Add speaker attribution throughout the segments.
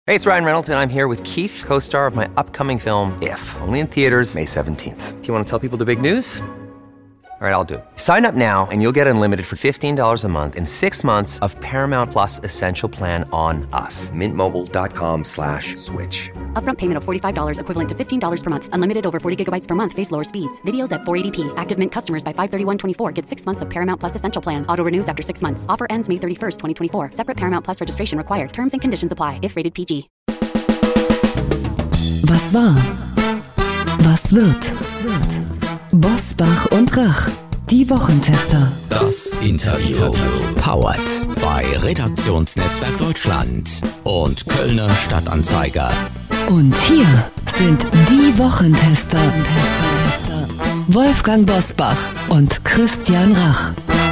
Speaker 1: Hey, it's Ryan Reynolds, and I'm here with Keith, co-star of my upcoming film, If, only in theaters May 17th. Do you want to tell people the big news? All right, I'll do it. Sign up now and you'll get unlimited for $15 a month and 6 months of Paramount Plus Essential Plan on us. MintMobile.com/switch.
Speaker 2: Upfront payment of $45 equivalent to $15 per month. Unlimited over 40 gigabytes per month. Face lower speeds. Videos at 480p. Active Mint customers by 531.24 get 6 months of Paramount Plus Essential Plan. Auto renews after 6 months. Offer ends May 31st, 2024. Separate Paramount Plus registration required. Terms and conditions apply if rated PG.
Speaker 3: Was war? Was wird? Bosbach und Rach, die Wochentester.
Speaker 4: Das Interview. Powered bei Redaktionsnetzwerk Deutschland und Kölner Stadtanzeiger.
Speaker 3: Und hier sind die Wochentester. Wolfgang Bosbach und Christian Rach.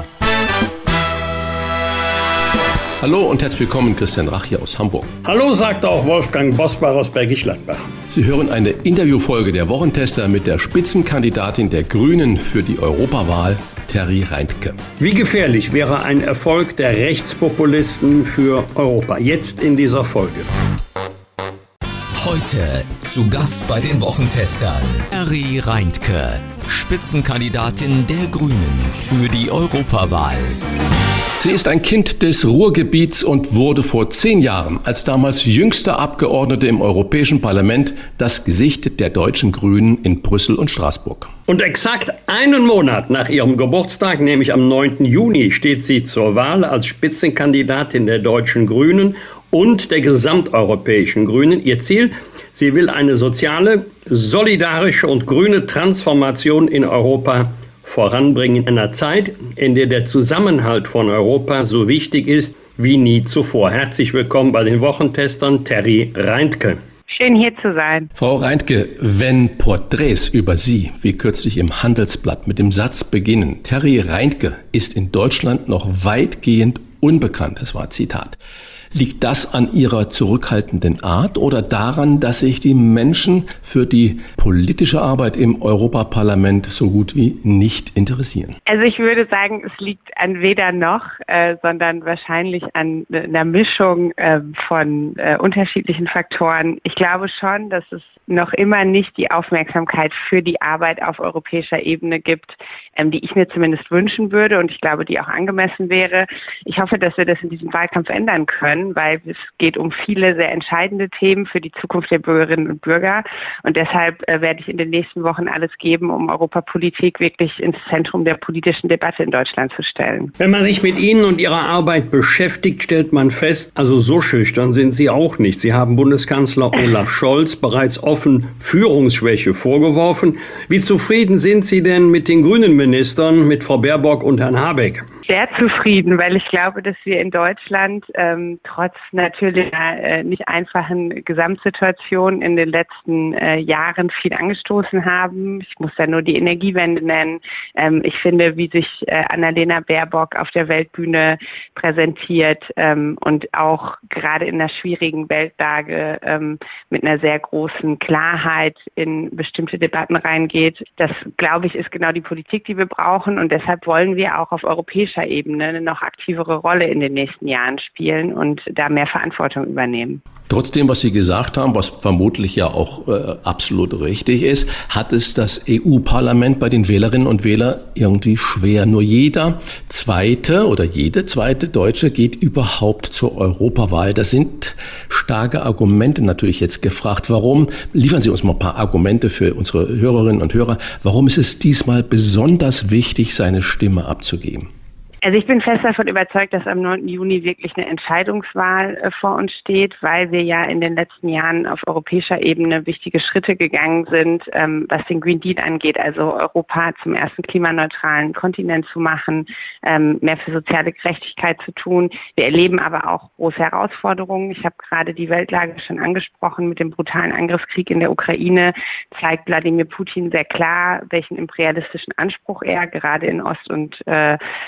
Speaker 5: Hallo und herzlich willkommen, Christian Rach hier aus Hamburg.
Speaker 6: Hallo, sagt auch Wolfgang Bosbach aus Bergisch Gladbach.
Speaker 5: Sie hören eine Interviewfolge der Wochentester mit der Spitzenkandidatin der Grünen für die Europawahl, Terry Reintke.
Speaker 6: Wie gefährlich wäre ein Erfolg der Rechtspopulisten für Europa? Jetzt in dieser Folge.
Speaker 4: Heute zu Gast bei den Wochentestern Terry Reintke, Spitzenkandidatin der Grünen für die Europawahl.
Speaker 5: Sie ist ein Kind des Ruhrgebiets und wurde vor 10 Jahren als damals jüngste Abgeordnete im Europäischen Parlament das Gesicht der deutschen Grünen in Brüssel und Straßburg.
Speaker 6: Und exakt einen Monat nach ihrem Geburtstag, nämlich am 9. Juni, steht sie zur Wahl als Spitzenkandidatin der deutschen Grünen und der gesamteuropäischen Grünen. Ihr Ziel: sie will eine soziale, solidarische und grüne Transformation in Europa voranbringen in einer Zeit, in der der Zusammenhalt von Europa so wichtig ist wie nie zuvor. Herzlich willkommen bei den Wochentestern, Terry Reintke.
Speaker 7: Schön hier zu sein.
Speaker 5: Frau Reintke, wenn Porträts über Sie, wie kürzlich im Handelsblatt, mit dem Satz beginnen, Terry Reintke ist in Deutschland noch weitgehend unbekannt, das war Zitat. Liegt das an Ihrer zurückhaltenden Art oder daran, dass sich die Menschen für die politische Arbeit im Europaparlament so gut wie nicht interessieren?
Speaker 7: Also ich würde sagen, es liegt an weder noch, sondern wahrscheinlich an einer Mischung von unterschiedlichen Faktoren. Ich glaube schon, dass es noch immer nicht die Aufmerksamkeit für die Arbeit auf europäischer Ebene gibt, die ich mir zumindest wünschen würde und ich glaube, die auch angemessen wäre. Ich hoffe, dass wir das in diesem Wahlkampf ändern können, weil es geht um viele sehr entscheidende Themen für die Zukunft der Bürgerinnen und Bürger. Und deshalb werde ich in den nächsten Wochen alles geben, um Europapolitik wirklich ins Zentrum der politischen Debatte in Deutschland zu stellen.
Speaker 6: Wenn man sich mit Ihnen und Ihrer Arbeit beschäftigt, stellt man fest, also so schüchtern sind Sie auch nicht. Sie haben Bundeskanzler Olaf Scholz bereits offen Führungsschwäche vorgeworfen. Wie zufrieden sind Sie denn mit den grünen Ministern, mit Frau Baerbock und Herrn Habeck?
Speaker 7: Sehr zufrieden, weil ich glaube, dass wir in Deutschland trotz natürlich nicht einfachen Gesamtsituation in den letzten Jahren viel angestoßen haben. Ich muss da nur die Energiewende nennen. Ich finde, wie sich Annalena Baerbock auf der Weltbühne präsentiert und auch gerade in einer schwierigen Weltlage mit einer sehr großen Klarheit in bestimmte Debatten reingeht. Das, glaube ich, ist genau die Politik, die wir brauchen und deshalb wollen wir auch auf europäischer Ebene eine noch aktivere Rolle in den nächsten Jahren spielen und da mehr Verantwortung übernehmen.
Speaker 5: Trotzdem, was Sie gesagt haben, was vermutlich ja auch absolut richtig ist, hat es das EU-Parlament bei den Wählerinnen und Wählern irgendwie schwer. Nur jeder zweite oder jede zweite Deutsche geht überhaupt zur Europawahl. Das sind starke Argumente natürlich jetzt gefragt. Warum? Liefern Sie uns mal ein paar Argumente für unsere Hörerinnen und Hörer. Warum ist es diesmal besonders wichtig, seine Stimme abzugeben?
Speaker 7: Also ich bin fest davon überzeugt, dass am 9. Juni wirklich eine Entscheidungswahl vor uns steht, weil wir ja in den letzten Jahren auf europäischer Ebene wichtige Schritte gegangen sind, was den Green Deal angeht, also Europa zum ersten klimaneutralen Kontinent zu machen, mehr für soziale Gerechtigkeit zu tun. Wir erleben aber auch große Herausforderungen. Ich habe gerade die Weltlage schon angesprochen mit dem brutalen Angriffskrieg in der Ukraine, zeigt Wladimir Putin sehr klar, welchen imperialistischen Anspruch er gerade in Ost- und in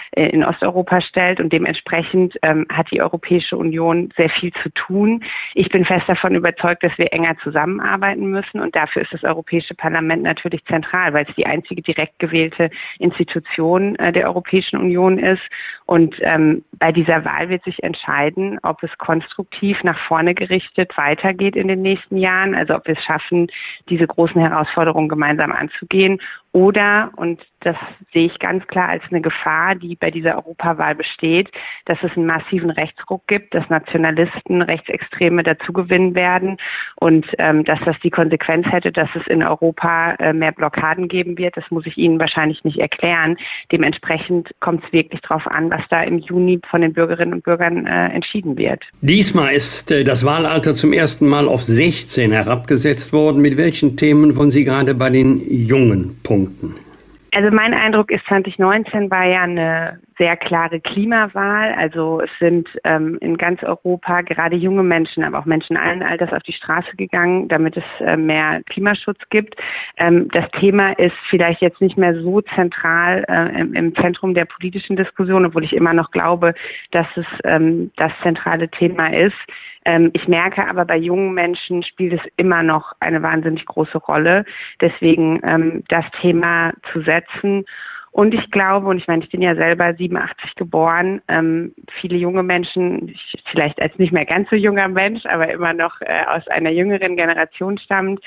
Speaker 7: Osteuropa stellt und dementsprechend hat die Europäische Union sehr viel zu tun. Ich bin fest davon überzeugt, dass wir enger zusammenarbeiten müssen und dafür ist das Europäische Parlament natürlich zentral, weil es die einzige direkt gewählte Institution der Europäischen Union ist und bei dieser Wahl wird sich entscheiden, ob es konstruktiv nach vorne gerichtet weitergeht in den nächsten Jahren, also ob wir es schaffen, diese großen Herausforderungen gemeinsam anzugehen oder, und das sehe ich ganz klar als eine Gefahr, die bei dieser Europawahl besteht, dass es einen massiven Rechtsruck gibt, dass Nationalisten, Rechtsextreme dazugewinnen werden und dass das die Konsequenz hätte, dass es in Europa mehr Blockaden geben wird. Das muss ich Ihnen wahrscheinlich nicht erklären. Dementsprechend kommt es wirklich darauf an, was da im Juni von den Bürgerinnen und Bürgern entschieden wird.
Speaker 6: Diesmal ist das Wahlalter zum ersten Mal auf 16 herabgesetzt worden. Mit welchen Themen wollen Sie gerade bei den Jungen punkten?
Speaker 7: Also mein Eindruck ist, 2019 war ja eine sehr klare Klimawahl. Also es sind in ganz Europa gerade junge Menschen, aber auch Menschen allen Alters auf die Straße gegangen, damit es mehr Klimaschutz gibt. Das Thema ist vielleicht jetzt nicht mehr so zentral im Zentrum der politischen Diskussion, obwohl ich immer noch glaube, dass es das zentrale Thema ist. Ich merke aber, bei jungen Menschen spielt es immer noch eine wahnsinnig große Rolle. Deswegen das Thema zu setzen. Und ich glaube, und ich meine, ich bin ja selber 87 geboren, viele junge Menschen, vielleicht als nicht mehr ganz so junger Mensch, aber immer noch aus einer jüngeren Generation stammend,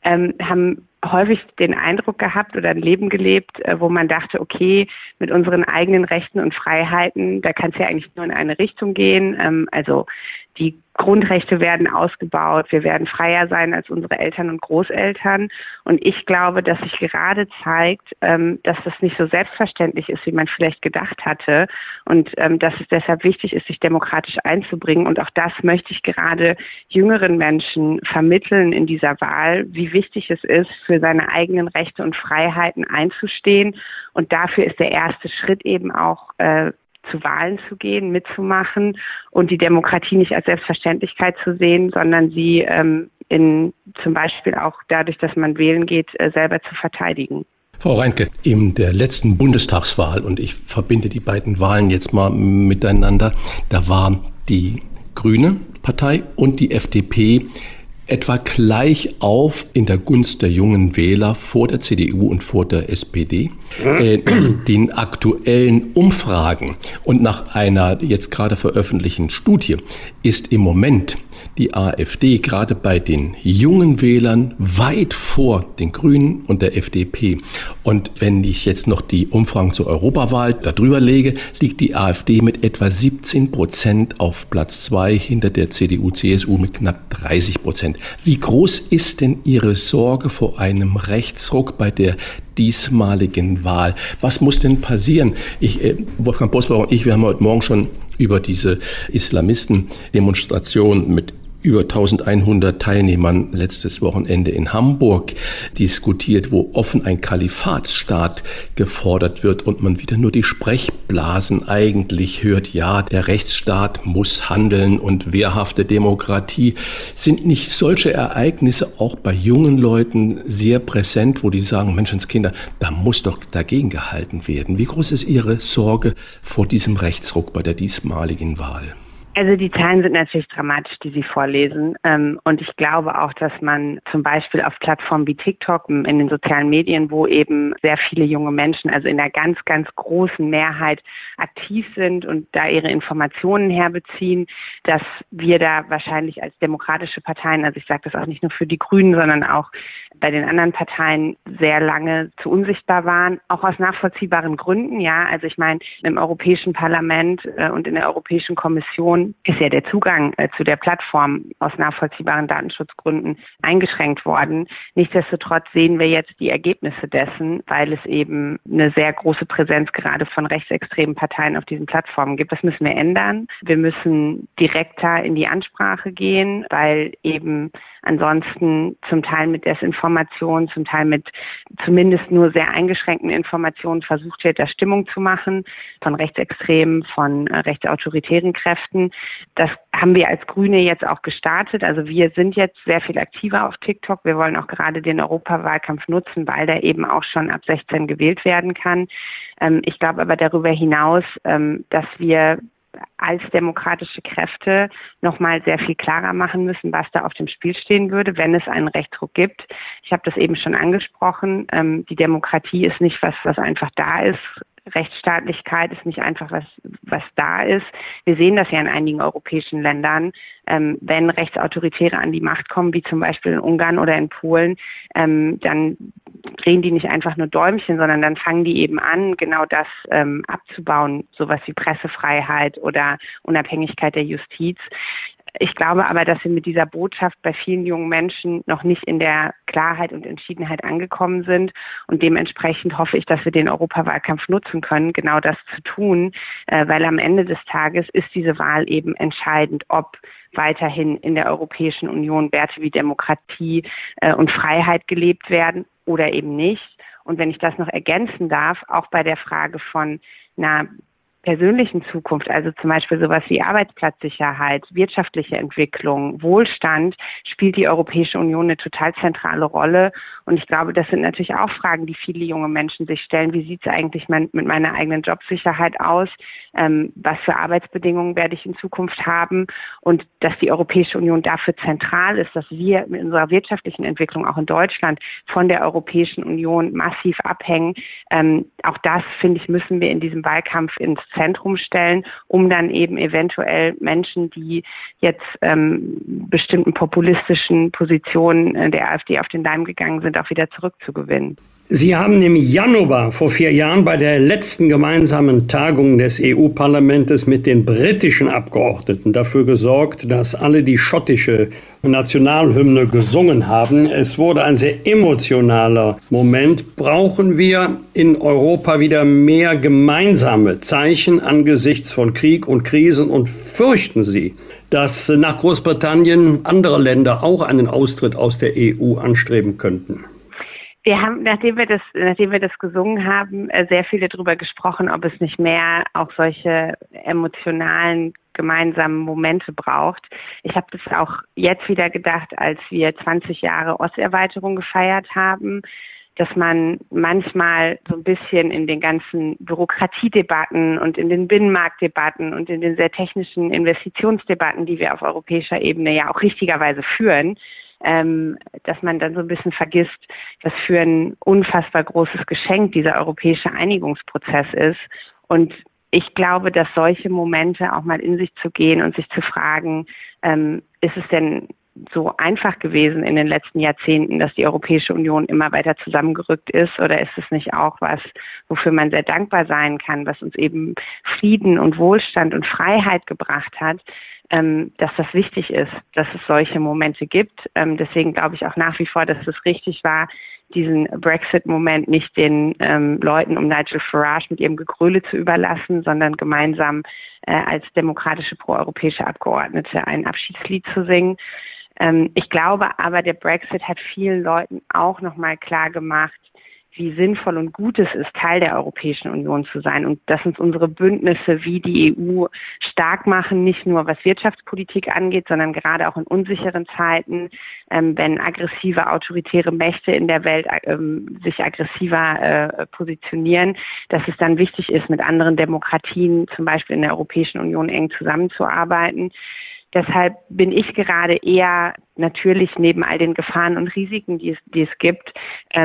Speaker 7: haben häufig den Eindruck gehabt oder ein Leben gelebt, wo man dachte, okay, mit unseren eigenen Rechten und Freiheiten, da kann es ja eigentlich nur in eine Richtung gehen. Also die Grundrechte werden ausgebaut, wir werden freier sein als unsere Eltern und Großeltern. Und ich glaube, dass sich gerade zeigt, dass das nicht so selbstverständlich ist, wie man vielleicht gedacht hatte. Und dass es deshalb wichtig ist, sich demokratisch einzubringen. Und auch das möchte ich gerade jüngeren Menschen vermitteln in dieser Wahl, wie wichtig es ist, für seine eigenen Rechte und Freiheiten einzustehen. Und dafür ist der erste Schritt eben auch, zu Wahlen zu gehen, mitzumachen und die Demokratie nicht als Selbstverständlichkeit zu sehen, sondern sie zum Beispiel auch dadurch, dass man wählen geht, selber zu verteidigen.
Speaker 5: Frau Reintke, in der letzten Bundestagswahl, und ich verbinde die beiden Wahlen jetzt mal miteinander, da war die Grüne Partei und die FDP etwa gleich auf in der Gunst der jungen Wähler vor der CDU und vor der SPD. Den aktuellen Umfragen und nach einer jetzt gerade veröffentlichten Studie ist im Moment die AfD gerade bei den jungen Wählern weit vor den Grünen und der FDP. Und wenn ich jetzt noch die Umfragen zur Europawahl darüber lege, liegt die AfD mit etwa 17% auf Platz 2 hinter der CDU-CSU mit knapp 30%. Wie groß ist denn Ihre Sorge vor einem Rechtsruck bei der diesmaligen Wahl? Was muss denn passieren? Wolfgang Bosbach und ich, wir haben heute Morgen schon über diese Islamisten-Demonstration mit über 1100 Teilnehmern letztes Wochenende in Hamburg diskutiert, wo offen ein Kalifatsstaat gefordert wird und man wieder nur die Sprechblasen eigentlich hört. Ja, der Rechtsstaat muss handeln und wehrhafte Demokratie. Sind nicht solche Ereignisse auch bei jungen Leuten sehr präsent, wo die sagen, Menschenskinder, da muss doch dagegen gehalten werden? Wie groß ist Ihre Sorge vor diesem Rechtsruck bei der diesmaligen Wahl?
Speaker 7: Also die Zahlen sind natürlich dramatisch, die Sie vorlesen. Und ich glaube auch, dass man zum Beispiel auf Plattformen wie TikTok, in den sozialen Medien, wo eben sehr viele junge Menschen, also in der ganz, ganz großen Mehrheit aktiv sind und da ihre Informationen herbeziehen, dass wir da wahrscheinlich als demokratische Parteien, also ich sage das auch nicht nur für die Grünen, sondern auch bei den anderen Parteien sehr lange zu unsichtbar waren, auch aus nachvollziehbaren Gründen. Ja, also ich meine, im Europäischen Parlament und in der Europäischen Kommission ist ja der Zugang zu der Plattform aus nachvollziehbaren Datenschutzgründen eingeschränkt worden. Nichtsdestotrotz sehen wir jetzt die Ergebnisse dessen, weil es eben eine sehr große Präsenz gerade von rechtsextremen Parteien auf diesen Plattformen gibt. Das müssen wir ändern. Wir müssen direkter in die Ansprache gehen, weil eben ansonsten zum Teil mit Desinformation, zum Teil mit zumindest nur sehr eingeschränkten Informationen versucht wird, da Stimmung zu machen von Rechtsextremen, von rechtsautoritären Kräften. Das haben wir als Grüne jetzt auch gestartet. Also wir sind jetzt sehr viel aktiver auf TikTok. Wir wollen auch gerade den Europawahlkampf nutzen, weil der eben auch schon ab 16 gewählt werden kann. Ich glaube aber darüber hinaus, dass wir als demokratische Kräfte nochmal sehr viel klarer machen müssen, was da auf dem Spiel stehen würde, wenn es einen Rechtsruck gibt. Ich habe das eben schon angesprochen. Die Demokratie ist nicht was einfach da ist. Rechtsstaatlichkeit ist nicht einfach was da ist. Wir sehen das ja in einigen europäischen Ländern. Wenn Rechtsautoritäre an die Macht kommen, wie zum Beispiel in Ungarn oder in Polen, dann drehen die nicht einfach nur Däumchen, sondern dann fangen die eben an, genau das abzubauen, sowas wie Pressefreiheit oder Unabhängigkeit der Justiz. Ich glaube aber, dass wir mit dieser Botschaft bei vielen jungen Menschen noch nicht in der Klarheit und Entschiedenheit angekommen sind. Und dementsprechend hoffe ich, dass wir den Europawahlkampf nutzen können, genau das zu tun, weil am Ende des Tages ist diese Wahl eben entscheidend, ob weiterhin in der Europäischen Union Werte wie Demokratie und Freiheit gelebt werden oder eben nicht. Und wenn ich das noch ergänzen darf, auch bei der Frage von einer persönlichen Zukunft, also zum Beispiel sowas wie Arbeitsplatzsicherheit, wirtschaftliche Entwicklung, Wohlstand, spielt die Europäische Union eine total zentrale Rolle. Und ich glaube, das sind natürlich auch Fragen, die viele junge Menschen sich stellen. Wie sieht es eigentlich mit meiner eigenen Jobsicherheit aus? Was für Arbeitsbedingungen werde ich in Zukunft haben? Und dass die Europäische Union dafür zentral ist, dass wir mit unserer wirtschaftlichen Entwicklung auch in Deutschland von der Europäischen Union massiv abhängen. Auch das, finde ich, müssen wir in diesem Wahlkampf ins Zentrum stellen, um dann eben eventuell Menschen, die jetzt bestimmten populistischen Positionen der AfD auf den Leim gegangen sind, auch wieder zurückzugewinnen.
Speaker 6: Sie haben im Januar vor 4 Jahren bei der letzten gemeinsamen Tagung des EU-Parlaments mit den britischen Abgeordneten dafür gesorgt, dass alle die schottische Nationalhymne gesungen haben. Es wurde ein sehr emotionaler Moment. Brauchen wir in Europa wieder mehr gemeinsame Zeichen angesichts von Krieg und Krisen und fürchten Sie, dass nach Großbritannien andere Länder auch einen Austritt aus der EU anstreben könnten?
Speaker 7: Wir haben, nachdem wir das gesungen haben, sehr viele darüber gesprochen, ob es nicht mehr auch solche emotionalen gemeinsamen Momente braucht. Ich habe das auch jetzt wieder gedacht, als wir 20 Jahre Osterweiterung gefeiert haben, dass man manchmal so ein bisschen in den ganzen Bürokratiedebatten und in den Binnenmarktdebatten und in den sehr technischen Investitionsdebatten, die wir auf europäischer Ebene ja auch richtigerweise führen, dass man dann so ein bisschen vergisst, dass für ein unfassbar großes Geschenk dieser europäische Einigungsprozess ist. Und ich glaube, dass solche Momente auch mal in sich zu gehen und sich zu fragen, ist es denn so einfach gewesen in den letzten Jahrzehnten, dass die Europäische Union immer weiter zusammengerückt ist? Oder ist es nicht auch was, wofür man sehr dankbar sein kann, was uns eben Frieden und Wohlstand und Freiheit gebracht hat, dass das wichtig ist, dass es solche Momente gibt. Deswegen glaube ich auch nach wie vor, dass es richtig war, diesen Brexit-Moment nicht den Leuten um Nigel Farage mit ihrem Gegröle zu überlassen, sondern gemeinsam als demokratische proeuropäische Abgeordnete ein Abschiedslied zu singen. Ich glaube aber, der Brexit hat vielen Leuten auch nochmal klar gemacht, wie sinnvoll und gut es ist, Teil der Europäischen Union zu sein und dass uns unsere Bündnisse wie die EU stark machen, nicht nur was Wirtschaftspolitik angeht, sondern gerade auch in unsicheren Zeiten, wenn aggressive, autoritäre Mächte in der Welt sich aggressiver positionieren, dass es dann wichtig ist, mit anderen Demokratien, zum Beispiel in der Europäischen Union, eng zusammenzuarbeiten. Deshalb bin ich gerade eher natürlich neben all den Gefahren und Risiken, die es gibt,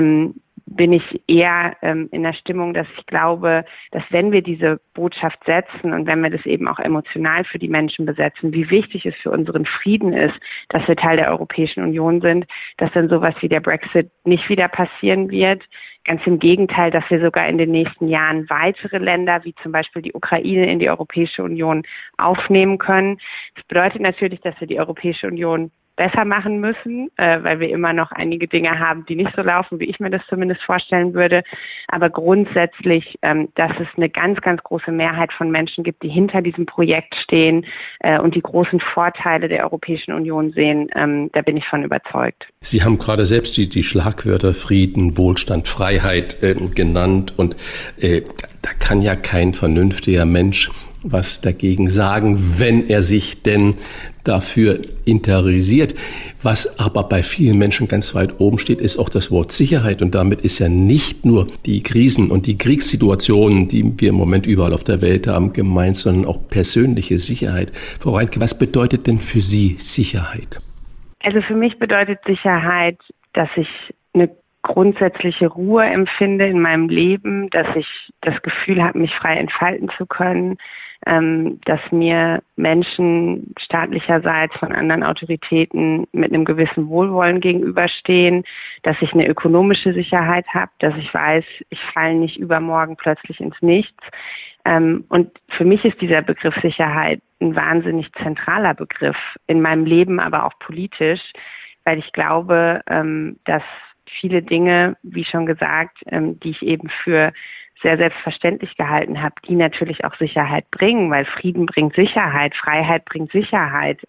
Speaker 7: bin ich eher in der Stimmung, dass ich glaube, dass wenn wir diese Botschaft setzen und wenn wir das eben auch emotional für die Menschen besetzen, wie wichtig es für unseren Frieden ist, dass wir Teil der Europäischen Union sind, dass dann sowas wie der Brexit nicht wieder passieren wird. Ganz im Gegenteil, dass wir sogar in den nächsten Jahren weitere Länder, wie zum Beispiel die Ukraine, in die Europäische Union aufnehmen können. Das bedeutet natürlich, dass wir die Europäische Union besser machen müssen, weil wir immer noch einige Dinge haben, die nicht so laufen, wie ich mir das zumindest vorstellen würde. Aber grundsätzlich, dass es eine ganz, ganz große Mehrheit von Menschen gibt, die hinter diesem Projekt stehen und die großen Vorteile der Europäischen Union sehen, da bin ich von überzeugt.
Speaker 5: Sie haben gerade selbst die Schlagwörter Frieden, Wohlstand, Freiheit genannt und da kann ja kein vernünftiger Mensch was dagegen sagen, wenn er sich denn dafür interessiert. Was aber bei vielen Menschen ganz weit oben steht, ist auch das Wort Sicherheit. Und damit ist ja nicht nur die Krisen und die Kriegssituationen, die wir im Moment überall auf der Welt haben, gemeint, sondern auch persönliche Sicherheit. Frau Reintke, was bedeutet denn für Sie Sicherheit?
Speaker 7: Also für mich bedeutet Sicherheit, dass ich eine grundsätzliche Ruhe empfinde in meinem Leben, dass ich das Gefühl habe, mich frei entfalten zu können, dass mir Menschen staatlicherseits von anderen Autoritäten mit einem gewissen Wohlwollen gegenüberstehen, dass ich eine ökonomische Sicherheit habe, dass ich weiß, ich falle nicht übermorgen plötzlich ins Nichts. Und für mich ist dieser Begriff Sicherheit ein wahnsinnig zentraler Begriff in meinem Leben, aber auch politisch, weil ich glaube, dass viele Dinge, wie schon gesagt, die ich eben für sehr selbstverständlich gehalten habe, die natürlich auch Sicherheit bringen, weil Frieden bringt Sicherheit, Freiheit bringt Sicherheit,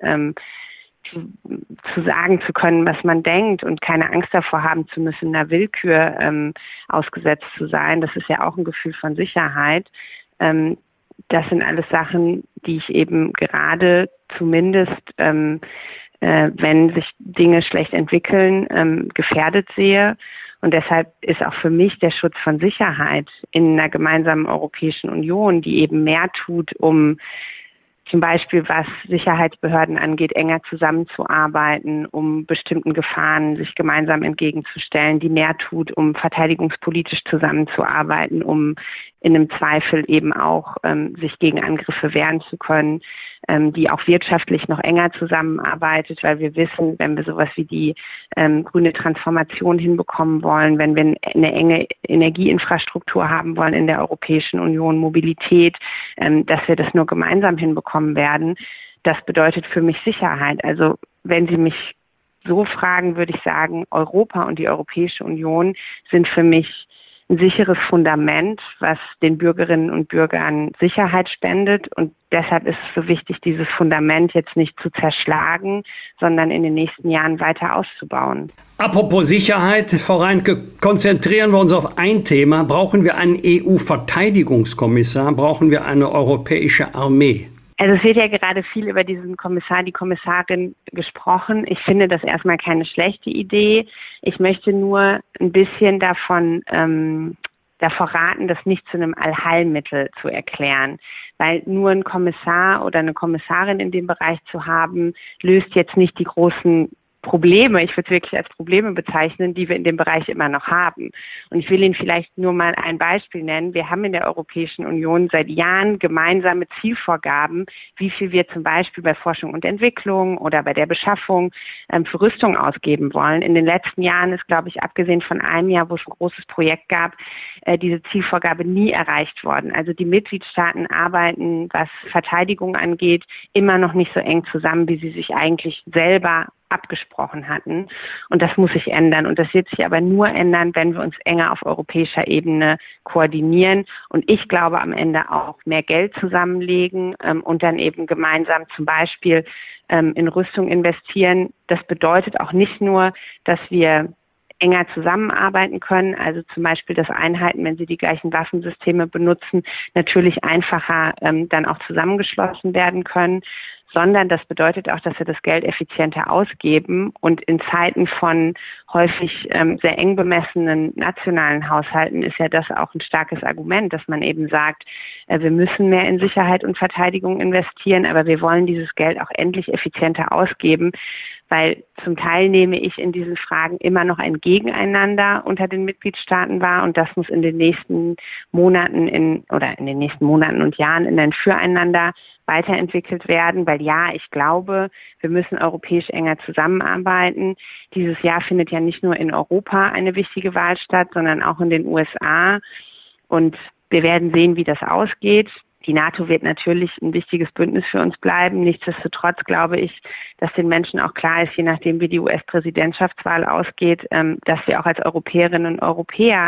Speaker 7: zu sagen zu können, was man denkt und keine Angst davor haben zu müssen, einer Willkür ausgesetzt zu sein. Das ist ja auch ein Gefühl von Sicherheit. Das sind alles Sachen, die ich eben gerade zumindest, wenn sich Dinge schlecht entwickeln, gefährdet sehe. Und deshalb ist auch für mich der Schutz von Sicherheit in einer gemeinsamen Europäischen Union, die eben mehr tut, um zum Beispiel, was Sicherheitsbehörden angeht, enger zusammenzuarbeiten, um bestimmten Gefahren sich gemeinsam entgegenzustellen, die mehr tut, um verteidigungspolitisch zusammenzuarbeiten, um in einem Zweifel eben auch sich gegen Angriffe wehren zu können, die auch wirtschaftlich noch enger zusammenarbeitet, weil wir wissen, wenn wir sowas wie die grüne Transformation hinbekommen wollen, wenn wir eine enge Energieinfrastruktur haben wollen in der Europäischen Union, Mobilität, dass wir das nur gemeinsam hinbekommen werden. Das bedeutet für mich Sicherheit. Also wenn Sie mich so fragen, würde ich sagen, Europa und die Europäische Union sind für mich ein sicheres Fundament, was den Bürgerinnen und Bürgern Sicherheit spendet. Und deshalb ist es so wichtig, dieses Fundament jetzt nicht zu zerschlagen, sondern in den nächsten Jahren weiter auszubauen.
Speaker 6: Apropos Sicherheit, Frau Reintke, konzentrieren wir uns auf ein Thema. Brauchen wir einen EU-Verteidigungskommissar? Brauchen wir eine europäische Armee?
Speaker 7: Also es wird ja gerade viel über diesen Kommissar, die Kommissarin gesprochen. Ich finde das erstmal keine schlechte Idee. Ich möchte nur ein bisschen davor raten, das nicht zu einem Allheilmittel zu erklären. Weil nur ein Kommissar oder eine Kommissarin in dem Bereich zu haben, löst jetzt nicht die großen Probleme, ich würde es wirklich als Probleme bezeichnen, die wir in dem Bereich immer noch haben. Und ich will Ihnen vielleicht nur mal ein Beispiel nennen. Wir haben in der Europäischen Union seit Jahren gemeinsame Zielvorgaben, wie viel wir zum Beispiel bei Forschung und Entwicklung oder bei der Beschaffung für Rüstung ausgeben wollen. In den letzten Jahren ist, glaube ich, abgesehen von einem Jahr, wo es ein großes Projekt gab, diese Zielvorgabe nie erreicht worden. Also die Mitgliedstaaten arbeiten, was Verteidigung angeht, immer noch nicht so eng zusammen, wie sie sich eigentlich selber abgesprochen hatten. Und das muss sich ändern. Und das wird sich aber nur ändern, wenn wir uns enger auf europäischer Ebene koordinieren. Und ich glaube am Ende auch mehr Geld zusammenlegen und dann eben gemeinsam zum Beispiel in Rüstung investieren. Das bedeutet auch nicht nur, dass wir enger zusammenarbeiten können, also zum Beispiel, dass Einheiten, wenn sie die gleichen Waffensysteme benutzen, natürlich einfacher dann auch zusammengeschlossen werden können, sondern das bedeutet auch, dass wir das Geld effizienter ausgeben und in Zeiten von häufig sehr eng bemessenen nationalen Haushalten ist ja das auch ein starkes Argument, dass man eben sagt, wir müssen mehr in Sicherheit und Verteidigung investieren, aber wir wollen dieses Geld auch endlich effizienter ausgeben, weil zum Teil nehme ich in diesen Fragen immer noch ein Gegeneinander unter den Mitgliedstaaten wahr und das muss in den nächsten Monaten und Jahren in ein Füreinander weiterentwickelt werden, weil ja, ich glaube, wir müssen europäisch enger zusammenarbeiten. Dieses Jahr findet ja nicht nur in Europa eine wichtige Wahl statt, sondern auch in den USA und wir werden sehen, wie das ausgeht. Die NATO wird natürlich ein wichtiges Bündnis für uns bleiben. Nichtsdestotrotz glaube ich, dass den Menschen auch klar ist, je nachdem wie die US-Präsidentschaftswahl ausgeht, dass wir auch als Europäerinnen und Europäer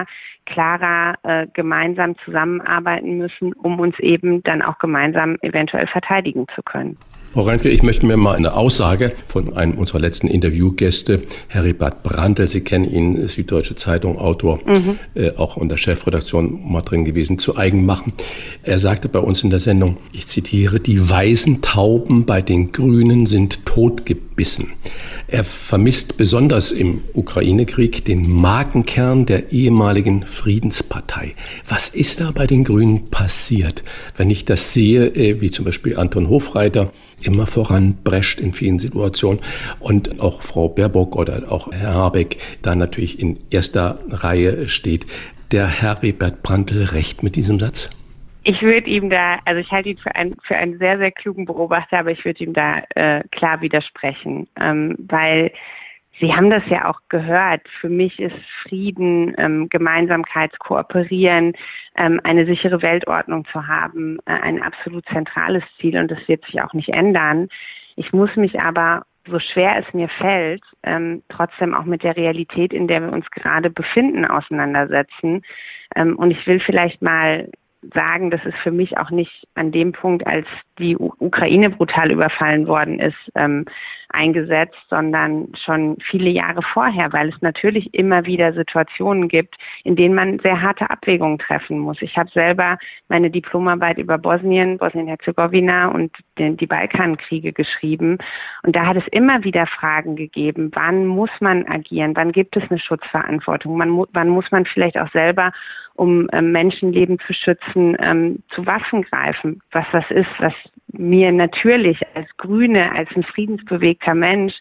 Speaker 7: klarer gemeinsam zusammenarbeiten müssen, um uns eben dann auch gemeinsam eventuell verteidigen zu können.
Speaker 5: Frau Reintke, ich möchte mir mal eine Aussage von einem unserer letzten Interviewgäste, Heribert Brandl, Sie kennen ihn, Süddeutsche Zeitung, Autor, auch in der Chefredaktion mal drin gewesen, zu eigen machen. Er sagte bei uns in der Sendung, ich zitiere, die weißen Tauben bei den Grünen sind totgebissen. Er vermisst besonders im Ukraine-Krieg den Markenkern der ehemaligen Friedenspartei. Was ist da bei den Grünen passiert? Wenn ich das sehe, wie zum Beispiel Anton Hofreiter immer voranprescht in vielen Situationen und auch Frau Baerbock oder auch Herr Habeck da natürlich in erster Reihe steht. Der Heribert Brandl recht mit diesem Satz?
Speaker 7: Ich würde ihm da, also ich halte ihn für einen sehr, sehr klugen Beobachter, aber ich würde ihm da klar widersprechen, weil Sie haben das ja auch gehört. Für mich ist Frieden, Gemeinsamkeit, Kooperieren, eine sichere Weltordnung zu haben, ein absolut zentrales Ziel und das wird sich auch nicht ändern. Ich muss mich aber, so schwer es mir fällt, trotzdem auch mit der Realität, in der wir uns gerade befinden, auseinandersetzen. Und ich will vielleicht mal sagen, dass es für mich auch nicht an dem Punkt, als die Ukraine brutal überfallen worden ist, eingesetzt, sondern schon viele Jahre vorher, weil es natürlich immer wieder Situationen gibt, in denen man sehr harte Abwägungen treffen muss. Ich habe selber meine Diplomarbeit über Bosnien-Herzegowina und die Balkankriege geschrieben und da hat es immer wieder Fragen gegeben, wann muss man agieren, wann gibt es eine Schutzverantwortung, wann muss man vielleicht auch selber, um Menschenleben zu schützen, zu Waffen greifen, was das ist, was mir natürlich als Grüne, als ein friedensbewegter Mensch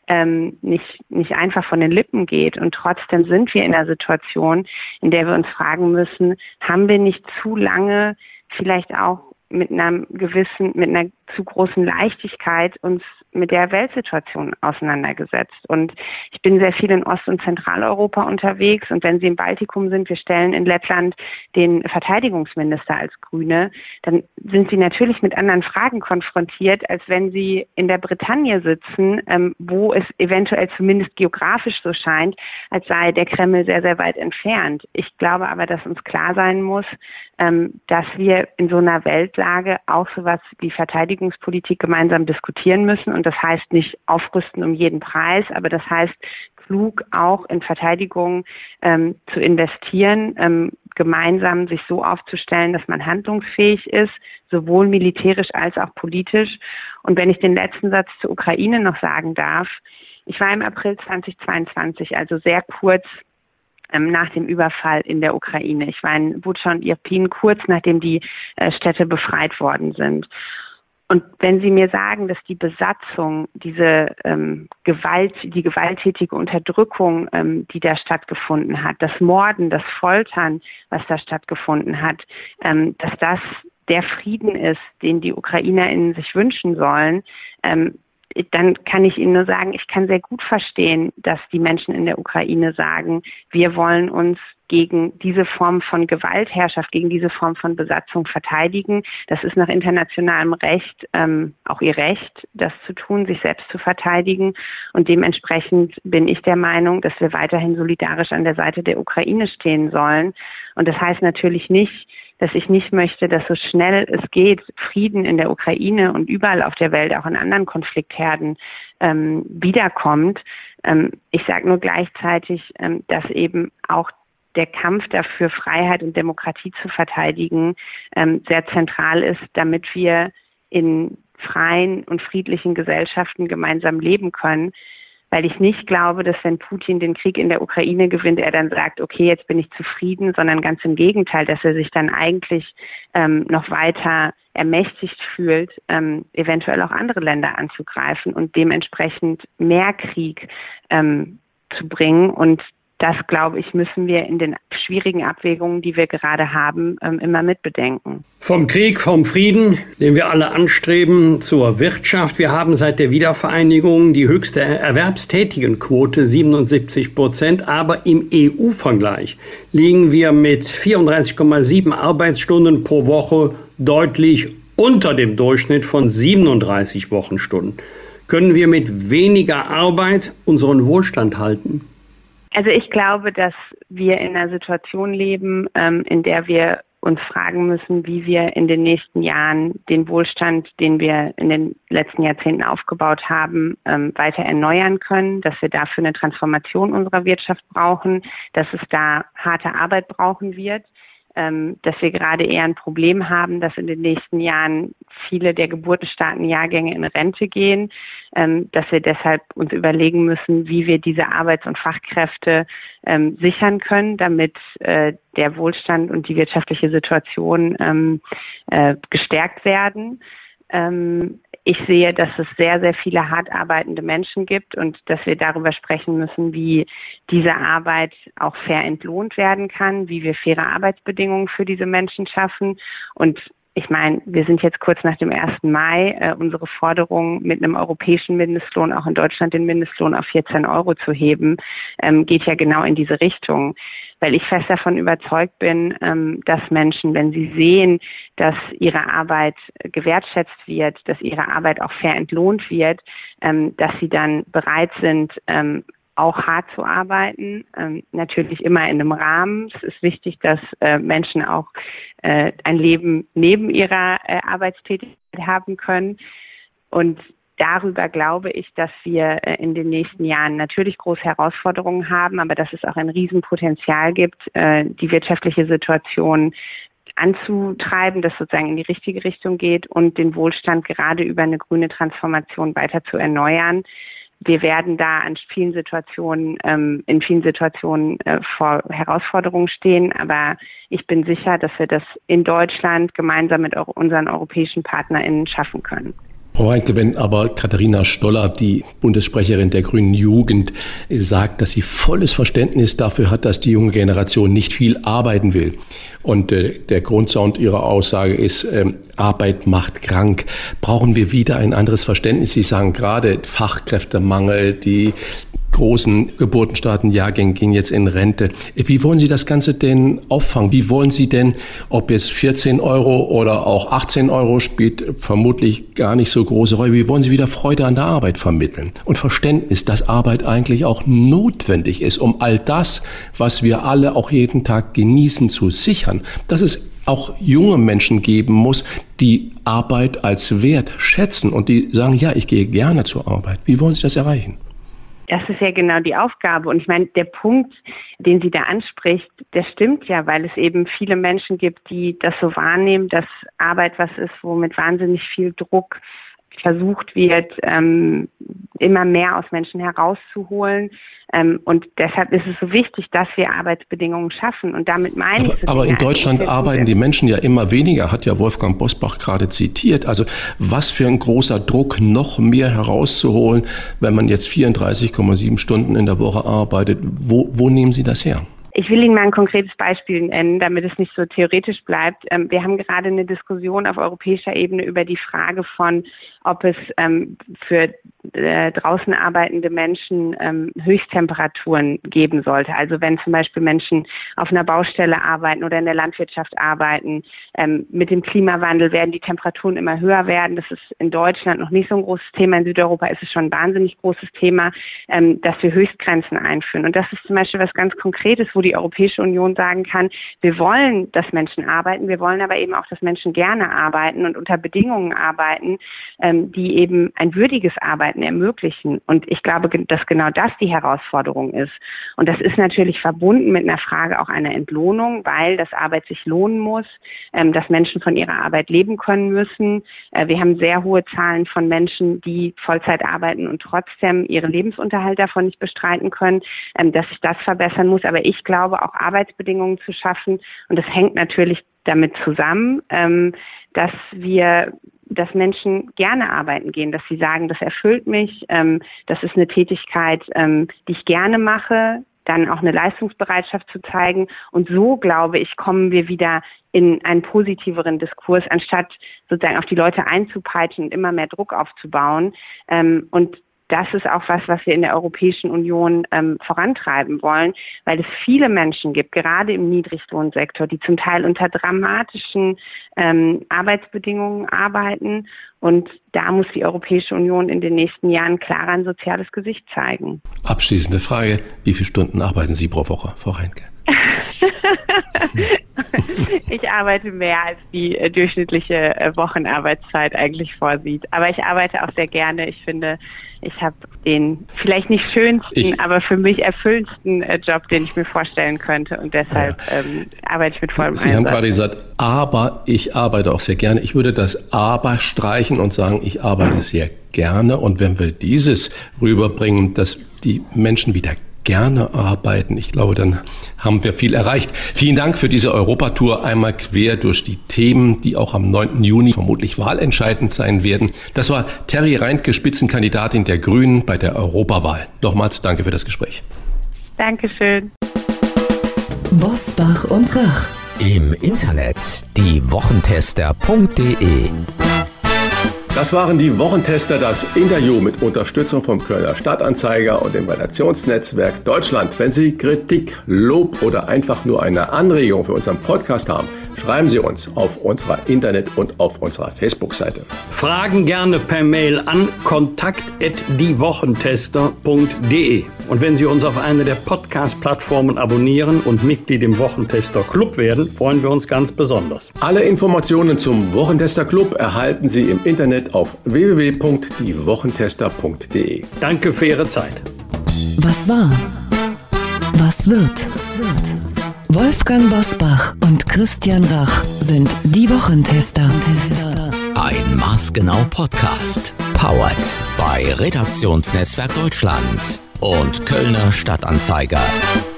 Speaker 7: nicht einfach von den Lippen geht. Und trotzdem sind wir in einer Situation, in der wir uns fragen müssen, haben wir nicht zu lange vielleicht auch mit einer zu großen Leichtigkeit uns mit der Weltsituation auseinandergesetzt. Und ich bin sehr viel in Ost- und Zentraleuropa unterwegs. Und wenn Sie im Baltikum sind, wir stellen in Lettland den Verteidigungsminister als Grüne, dann sind Sie natürlich mit anderen Fragen konfrontiert, als wenn Sie in der Bretagne sitzen, wo es eventuell zumindest geografisch so scheint, als sei der Kreml sehr, sehr weit entfernt. Ich glaube aber, dass uns klar sein muss, dass wir in so einer Weltlage auch sowas wie Verteidigungspolitik gemeinsam diskutieren müssen. Und das heißt nicht aufrüsten um jeden Preis, aber das heißt klug auch in Verteidigung zu investieren, gemeinsam sich so aufzustellen, dass man handlungsfähig ist, sowohl militärisch als auch politisch. Und wenn ich den letzten Satz zur Ukraine noch sagen darf, ich war im April 2022, also sehr kurz nach dem Überfall in der Ukraine. Ich war in Butscha und Irpin kurz nachdem die Städte befreit worden sind. Und wenn Sie mir sagen, dass die Besatzung, die gewalttätige Unterdrückung, die da stattgefunden hat, das Morden, das Foltern, was da stattgefunden hat, dass das der Frieden ist, den die UkrainerInnen sich wünschen sollen, dann kann ich Ihnen nur sagen, ich kann sehr gut verstehen, dass die Menschen in der Ukraine sagen, wir wollen uns gegen diese Form von Gewaltherrschaft, gegen diese Form von Besatzung verteidigen. Das ist nach internationalem Recht auch ihr Recht, das zu tun, sich selbst zu verteidigen. Und dementsprechend bin ich der Meinung, dass wir weiterhin solidarisch an der Seite der Ukraine stehen sollen. Und das heißt natürlich nicht, dass ich nicht möchte, dass so schnell es geht, Frieden in der Ukraine und überall auf der Welt, auch in anderen Konfliktherden, wiederkommt. Ich sage nur gleichzeitig, dass eben auch der Kampf dafür, Freiheit und Demokratie zu verteidigen, sehr zentral ist, damit wir in freien und friedlichen Gesellschaften gemeinsam leben können. Weil ich nicht glaube, dass wenn Putin den Krieg in der Ukraine gewinnt, er dann sagt, okay, jetzt bin ich zufrieden, sondern ganz im Gegenteil, dass er sich dann eigentlich noch weiter ermächtigt fühlt, eventuell auch andere Länder anzugreifen und dementsprechend mehr Krieg zu bringen. Und das, glaube ich, müssen wir in den schwierigen Abwägungen, die wir gerade haben, immer mitbedenken.
Speaker 6: Vom Krieg, vom Frieden, den wir alle anstreben, zur Wirtschaft. Wir haben seit der Wiedervereinigung die höchste Erwerbstätigenquote, 77%. Aber im EU-Vergleich liegen wir mit 34,7 Arbeitsstunden pro Woche deutlich unter dem Durchschnitt von 37 Wochenstunden. Können wir mit weniger Arbeit unseren Wohlstand halten?
Speaker 7: Also ich glaube, dass wir in einer Situation leben, in der wir uns fragen müssen, wie wir in den nächsten Jahren den Wohlstand, den wir in den letzten Jahrzehnten aufgebaut haben, weiter erneuern können, dass wir dafür eine Transformation unserer Wirtschaft brauchen, dass es da harte Arbeit brauchen wird, dass wir gerade eher ein Problem haben, dass in den nächsten Jahren viele der geburtenstarken Jahrgänge in Rente gehen, dass wir deshalb uns überlegen müssen, wie wir diese Arbeits- und Fachkräfte sichern können, damit der Wohlstand und die wirtschaftliche Situation gestärkt werden. Ich sehe, dass es sehr, sehr viele hart arbeitende Menschen gibt und dass wir darüber sprechen müssen, wie diese Arbeit auch fair entlohnt werden kann, wie wir faire Arbeitsbedingungen für diese Menschen schaffen. Und ich meine, wir sind jetzt kurz nach dem 1. Mai. Unsere Forderung, mit einem europäischen Mindestlohn auch in Deutschland den Mindestlohn auf 14 € zu heben, geht ja genau in diese Richtung. Weil ich fest davon überzeugt bin, dass Menschen, wenn sie sehen, dass ihre Arbeit gewertschätzt wird, dass ihre Arbeit auch fair entlohnt wird, dass sie dann bereit sind, auch hart zu arbeiten, natürlich immer in einem Rahmen. Es ist wichtig, dass Menschen auch ein Leben neben ihrer Arbeitstätigkeit haben können. Und darüber glaube ich, dass wir in den nächsten Jahren natürlich große Herausforderungen haben, aber dass es auch ein Riesenpotenzial gibt, die wirtschaftliche Situation anzutreiben, dass sozusagen in die richtige Richtung geht und den Wohlstand gerade über eine grüne Transformation weiter zu erneuern. Wir werden da in vielen Situationen vor Herausforderungen stehen, aber ich bin sicher, dass wir das in Deutschland gemeinsam mit unseren europäischen PartnerInnen schaffen können.
Speaker 5: Frau Reintke, wenn aber Katharina Stoller, die Bundessprecherin der Grünen Jugend, sagt, dass sie volles Verständnis dafür hat, dass die junge Generation nicht viel arbeiten will. Und der Grundsound ihrer Aussage ist, Arbeit macht krank. Brauchen wir wieder ein anderes Verständnis? Sie sagen gerade Fachkräftemangel, die großen geburtenstarken Jahrgänge gehen jetzt in Rente. Wie wollen Sie das Ganze denn auffangen? Wie wollen Sie denn, ob jetzt 14 € oder auch 18 € spielt vermutlich gar nicht so große Rolle, wie wollen Sie wieder Freude an der Arbeit vermitteln? Und Verständnis, dass Arbeit eigentlich auch notwendig ist, um all das, was wir alle auch jeden Tag genießen, zu sichern. Dass es auch junge Menschen geben muss, die Arbeit als Wert schätzen und die sagen, ja, ich gehe gerne zur Arbeit. Wie wollen Sie das erreichen?
Speaker 7: Das ist ja genau die Aufgabe. Und ich meine, der Punkt, den sie da anspricht, der stimmt ja, weil es eben viele Menschen gibt, die das so wahrnehmen, dass Arbeit was ist, wo mit wahnsinnig viel Druck versucht wird, immer mehr aus Menschen herauszuholen. Und deshalb ist es so wichtig, dass wir Arbeitsbedingungen schaffen. Und damit meine ich...
Speaker 5: Aber in Deutschland arbeiten die Menschen ja immer weniger, hat ja Wolfgang Bosbach gerade zitiert. Also was für ein großer Druck, noch mehr herauszuholen, wenn man jetzt 34,7 Stunden in der Woche arbeitet. Wo nehmen Sie das her?
Speaker 7: Ich will Ihnen mal ein konkretes Beispiel nennen, damit es nicht so theoretisch bleibt. Wir haben gerade eine Diskussion auf europäischer Ebene über die Frage von, ob es für draußen arbeitende Menschen Höchsttemperaturen geben sollte. Also wenn zum Beispiel Menschen auf einer Baustelle arbeiten oder in der Landwirtschaft arbeiten, mit dem Klimawandel werden die Temperaturen immer höher werden. Das ist in Deutschland noch nicht so ein großes Thema. In Südeuropa ist es schon ein wahnsinnig großes Thema, dass wir Höchstgrenzen einführen. Und das ist zum Beispiel was ganz Konkretes, wo die Europäische Union sagen kann, wir wollen, dass Menschen arbeiten, wir wollen aber eben auch, dass Menschen gerne arbeiten und unter Bedingungen arbeiten, die eben ein würdiges Arbeiten ermöglichen. Und ich glaube, dass genau das die Herausforderung ist. Und das ist natürlich verbunden mit einer Frage auch einer Entlohnung, weil das Arbeit sich lohnen muss, dass Menschen von ihrer Arbeit leben können müssen. Wir haben sehr hohe Zahlen von Menschen, die Vollzeit arbeiten und trotzdem ihren Lebensunterhalt davon nicht bestreiten können, dass sich das verbessern muss. Aber ich glaube, auch Arbeitsbedingungen zu schaffen, und das hängt natürlich damit zusammen, dass Menschen gerne arbeiten gehen, dass sie sagen, das erfüllt mich, das ist eine Tätigkeit, die ich gerne mache, dann auch eine Leistungsbereitschaft zu zeigen. Und so, glaube ich, kommen wir wieder in einen positiveren Diskurs, anstatt sozusagen auf die Leute einzupeitschen und immer mehr Druck aufzubauen. Und das ist auch was wir in der Europäischen Union vorantreiben wollen, weil es viele Menschen gibt, gerade im Niedriglohnsektor, die zum Teil unter dramatischen Arbeitsbedingungen arbeiten. Und da muss die Europäische Union in den nächsten Jahren klarer ein soziales Gesicht zeigen.
Speaker 5: Abschließende Frage, wie viele Stunden arbeiten Sie pro Woche, Frau Reintke?
Speaker 7: Ich arbeite mehr als die durchschnittliche Wochenarbeitszeit eigentlich vorsieht. Aber ich arbeite auch sehr gerne. Ich finde, ich habe den vielleicht nicht schönsten, aber für mich erfüllendsten Job, den ich mir vorstellen könnte. Und deshalb arbeite ich mit vollem Einsatz.
Speaker 5: Sie haben gerade gesagt, aber ich arbeite auch sehr gerne. Ich würde das aber streichen und sagen, ich arbeite sehr gerne. Und wenn wir dieses rüberbringen, dass die Menschen wieder gerne arbeiten. Ich glaube, dann haben wir viel erreicht. Vielen Dank für diese Europatour einmal quer durch die Themen, die auch am 9. Juni vermutlich wahlentscheidend sein werden. Das war Terry Reintke, Spitzenkandidatin der Grünen bei der Europawahl. Nochmals danke für das Gespräch.
Speaker 7: Dankeschön.
Speaker 3: Bosbach und Rach.
Speaker 4: Im Internet diewochentester.de.
Speaker 5: Das waren die Wochentester, das Interview mit Unterstützung vom Kölner Stadtanzeiger und dem Redaktionsnetzwerk Deutschland. Wenn Sie Kritik, Lob oder einfach nur eine Anregung für unseren Podcast haben, schreiben Sie uns auf unserer Internet- und auf unserer Facebook-Seite.
Speaker 6: Fragen gerne per Mail an kontakt@diewochentester.de. Und wenn Sie uns auf einer der Podcast-Plattformen abonnieren und Mitglied im Wochentester Club werden, freuen wir uns ganz besonders.
Speaker 5: Alle Informationen zum Wochentester Club erhalten Sie im Internet auf www.diewochentester.de.
Speaker 6: Danke für Ihre Zeit.
Speaker 3: Was war? Was wird? Wolfgang Bosbach und Christian Rach sind die Wochentester.
Speaker 4: Ein Maßgenau Podcast. Powered bei Redaktionsnetzwerk Deutschland und Kölner Stadtanzeiger.